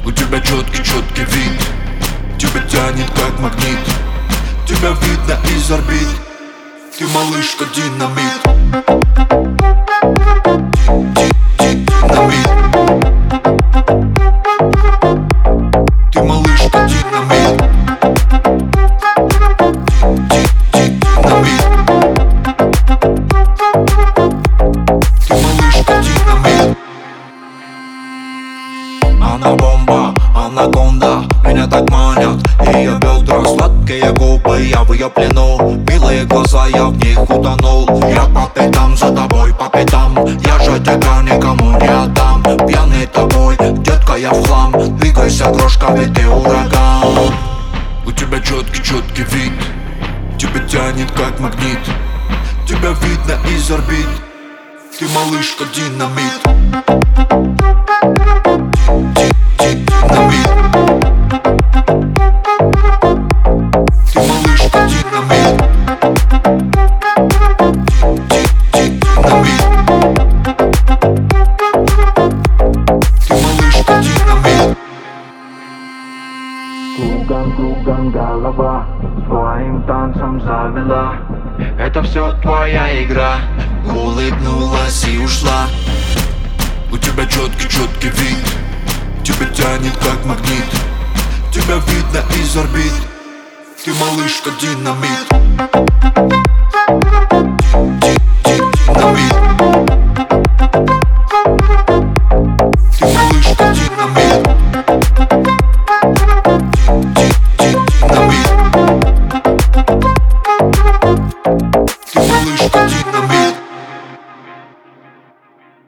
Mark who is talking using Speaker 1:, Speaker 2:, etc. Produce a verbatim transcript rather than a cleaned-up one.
Speaker 1: У тебя четкий, четкий вид, тебя тянет как магнит. Тебя видно из орбит, ты малышка динамит. Динамит. Ты малышка динамит. Динамит. Ты малышка динамит. Она бомба, анаконда, меня так манят ее бедра, сладкие губы, я в ее плену. Милые глаза, я в них утонул. Я по пятам за тобой, по пятам. Я же тебя никому не отдам. Пьяный тобой, детка, я в хлам. Двигайся, крошка, ведь ты ураган. У тебя четкий, четкий вид, тебя тянет как магнит. Тебя видно из орбит, ты малышка динамит. Динамит. Ты малышка динамит. Динамит. Ты малышка динамит.
Speaker 2: Кругом, кругом голова своим танцем завела.
Speaker 1: Это все твоя игра. Улыбнулась и ушла. У тебя четкий, четкий вид, тебя тянет как магнит. Тебя видно из орбит, ты малышка динамит. Динамит.